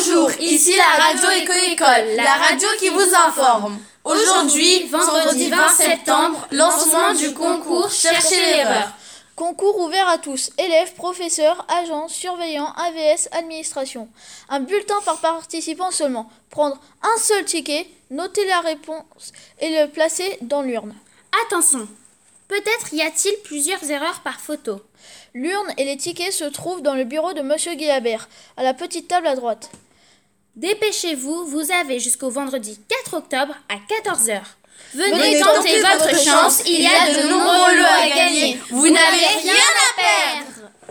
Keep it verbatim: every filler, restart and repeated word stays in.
Bonjour, ici la radio Éco-École, la radio qui vous informe. Aujourd'hui, vendredi vingt septembre, lancement du concours Cherchez l'erreur. Concours ouvert à tous, élèves, professeurs, agents, surveillants, A V S, administration. Un bulletin par participant seulement. Prendre un seul ticket, noter la réponse et le placer dans l'urne. Attention, peut-être y a-t-il plusieurs erreurs par photo. L'urne et les tickets se trouvent dans le bureau de Monsieur Guillabert, à la petite table à droite. Dépêchez-vous, vous avez jusqu'au vendredi quatre octobre à quatorze heures. Venez, Venez tenter votre chance, il y a de nombreux lots à gagner. Vous n'avez rien à perdre.